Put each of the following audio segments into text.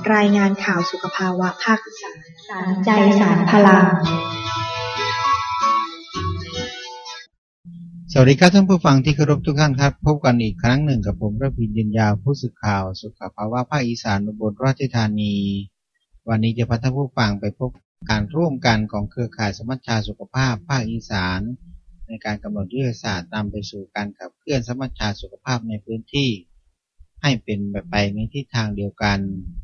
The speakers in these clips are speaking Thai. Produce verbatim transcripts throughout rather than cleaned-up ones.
รายงานข่าวสุขภาวะภาคอีสานสารใจสารพลังสวัสดีครับท่านผู้ฟังที่เคารพทุกท่านครับพบกันอีกครั้งหนึ่งกับผมระพินยืนยาวผู้สื่อข่าวสุขภาวะภาคอีสานอุบลราชธานีวันนี้จะพาท่านผู้ฟังไปพบการร่วมกันของเครือข่ายสมัชชาสุขภาพภาคอีสานในการกำหนดยุทธศาสตร์นำไปสู่การขับเคลื่อนสมัชชาสุขภาพในพื้นที่ให้เป็นไปในทิศทางเดียวกัน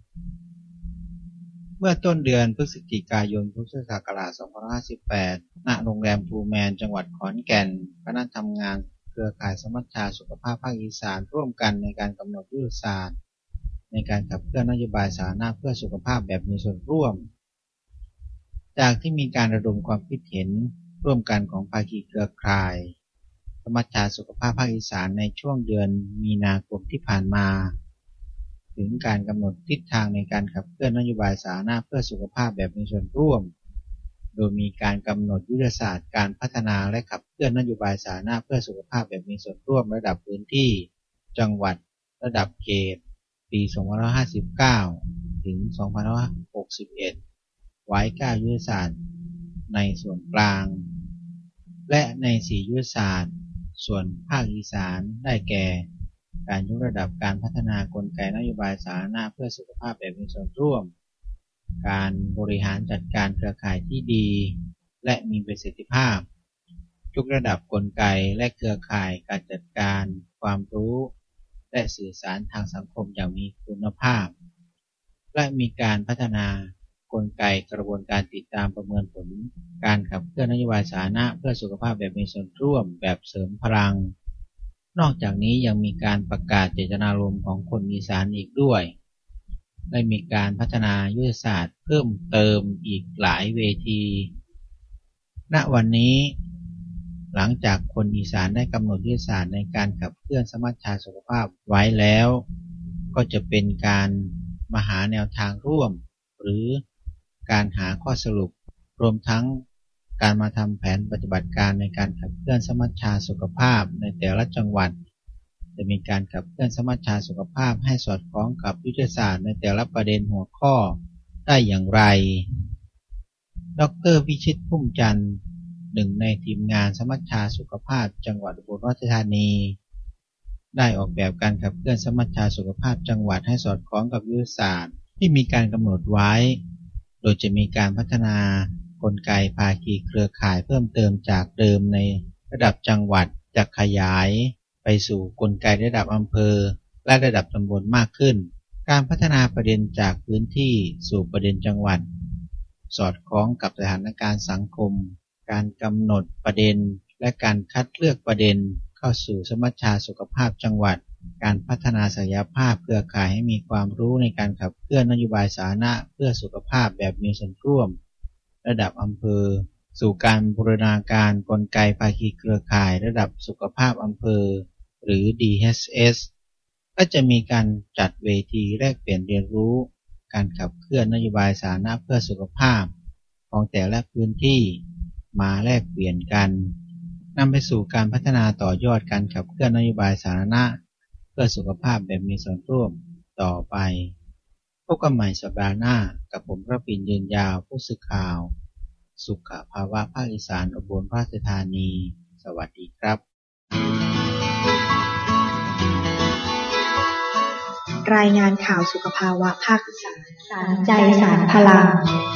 เมื่อต้นเดือนพฤศจิกายนพุทธศักราชสองพันห้าร้อยห้าสิบแปดณโรงแรมภูแมนจังหวัดขอนแก่นคณะทำงานเครือข่ายสมัชชาสุขภาพภาคอีสานร่วมกันในการกำหนดยุทธศาสตร์ในการขับเคลื่อนนโยบายสาธารณะเพื่อสุขภาพแบบมีส่วนร่วมจากที่มีการระดมความคิดเห็นร่วมกันของภาคีเครือข่ายสมัชชาสุขภาพภาคอีสานในช่วงเดือนมีนาคมที่ผ่านมาถึงการกำหนดทิศทางในการขับเคลื่อนนโยบายสาธารณะเพื่อสุขภาพแบบมีส่วนร่วมโดยมีการกำหนดยุทธศาสตร์การพัฒนาและขับเคลื่อนนโยบายสาธารณะเพื่อสุขภาพแบบมีส่วนร่วมระดับพื้นที่จังหวัดระดับเขตปีสองพันห้าร้อยห้าสิบเก้าถึงสองพันห้าร้อยหกสิบเอ็ดไว้เก้ายุทธศาสตร์ในส่วนกลางและในสี่ยุทธศาสตร์ส่วนภาคอีสานได้แก่การยกระดับการพัฒนากลไกนโยบายสาธารณะเพื่อสุขภาพแบบมีส่วนร่วมการบริหารจัดการเครือข่ายที่ดีและมีประสิทธิภาพยกระดับกลไกและเครือข่ายการจัดการความรู้และสื่อสารทางสังคมอย่างมีคุณภาพและมีการพัฒนากลไกกระบวนการติดตามประเมินผลการขับเคลื่อนนโยบายสาธารณะเพื่อสุขภาพแบบมีส่วนร่วมแบบเสริมพลังนอกจากนี้ยังมีการประกาศเจตนารมณ์ของคนอีสานอีกด้วยได้มีการพัฒนายุทธศาสตร์เพิ่มเติมอีกหลายเวทีณวันนี้หลังจากคนอีสานได้กำหนดยุทธศาสตร์ในการขับเคลื่อนสมัชชาสุขภาพไว้แล้วก็จะเป็นการมาหาแนวทางร่วมหรือการหาข้อสรุปรวมทั้งการมาทำแผนปฏิบัติการในการขับเคลื่อนสมัชชาสุขภาพในแต่ละจังหวัดจะมีการขับเคลื่อนสมัชชาสุขภาพให้สอดคล้องกับยุทธศาสตร์ในแต่ละประเด็นหัวข้อได้อย่างไรดร.วิชิตพุ่มจันทร์หนึ่งในทีมงานสมัชชาสุขภาพจังหวัดอุบลราชธานีได้ออกแบบการขับเคลื่อนสมัชชาสุขภาพจังหวัดให้สอดคล้องกับยุทธศาสตร์ที่มีการกำหนดไว้โดยจะมีการพัฒนากลไกภาคีเครือข่ายเพิ่มเติมจากเดิมในระดับจังหวัดจะขยายไปสู่กลไกระดับอำเภอและระดับตำบลมากขึ้นการพัฒนาประเด็นจากพื้นที่สู่ประเด็นจังหวัดสอดคล้องกับสถานการณ์สังคมการกำหนดประเด็นและการคัดเลือกประเด็นเข้าสู่สมัชชาสุขภาพจังหวัดการพัฒนาศักยภาพเครือข่ายให้มีความรู้ในการขับเคลื่อนนโยบายสาธารณะเพื่อสุขภาพแบบมีส่วนร่วมระดับอำเภอสู่การบูรณาการกลไกภาคีเครือข่ายระดับสุขภาพอำเภอหรือ ดี เอช เอส ก็จะมีการจัดเวทีแลกเปลี่ยนเรียนรู้การขับเคลื่อนนโยบายสาธารณะเพื่อสุขภาพของแต่ละพื้นที่มาแลกเปลี่ยนกันนำไปสู่การพัฒนาต่อยอดการขับเคลื่อนนโยบายสาธารณะเพื่อสุขภาพแบบมีส่วนร่วมต่อไปพบกันใหม่สัปดาห์หน้ากับผมระพินยืนยาวผู้สื่อข่าวสุขภาวะภาคอีสานอุบลราชธานีสวัสดีครับรายงานข่าวสุขภาวะภาคอีสานสารใจสารพลัง